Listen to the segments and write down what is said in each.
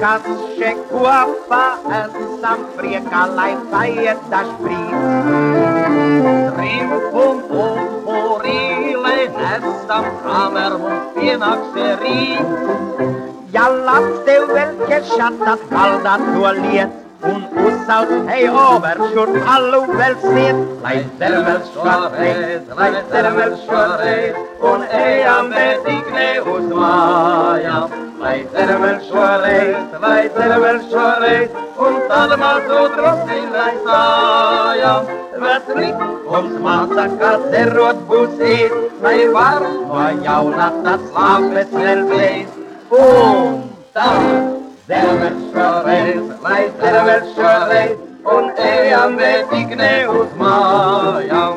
kas kopā esam priekā, lai paiet dažbrīd. Triumfu un upurī, lai nesam, kamēr mums pienāks rīt. Ja labs tev vēl ķešat, tad galdā to liet, un uzsauc, hei, overšur, allu vēl sniet. Lai dzer vēl šoreiz, un ejam betīkne uz mājām. Lai dzer vēl šoreiz, un tad mazu drusciņ lai stājam. Vecrīt mums māca, kā dzerot būs īt, lai var no jauna tas lāpes vēl dzēst. Un tad dzer vēl šoreiz, un ejam betīkne uz mājām.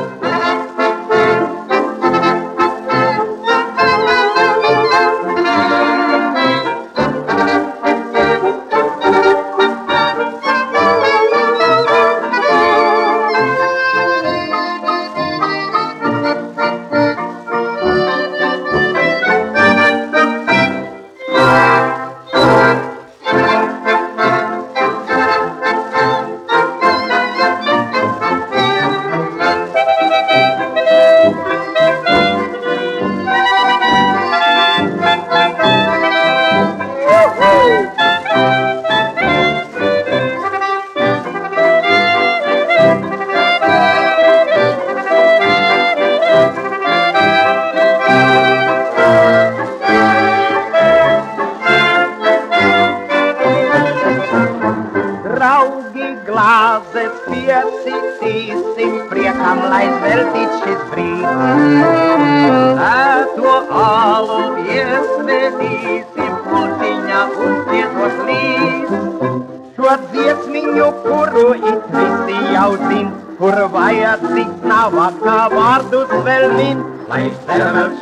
Glāzes piesitīsim priekam, lai veltīt šis brīdis. To alu iesvedīsim, putiņa uzdziedot līdz. Šo dziesmiņu, kuru it visi jau zin, kur vajadzīgs nav, kā vārdus vēl min. Lai dzer vēl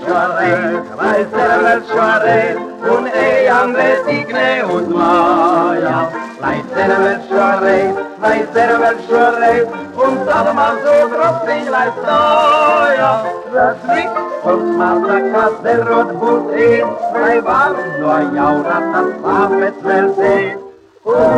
šoreiz, un ejam betīkne uz mājām. Lai dzer vēl šoreiz, un tad mazu drusciņ lai stājam. Vecrīt mums māca, kā dzerot būs īt, lai var no jauna tas lāpes vēl dzēst.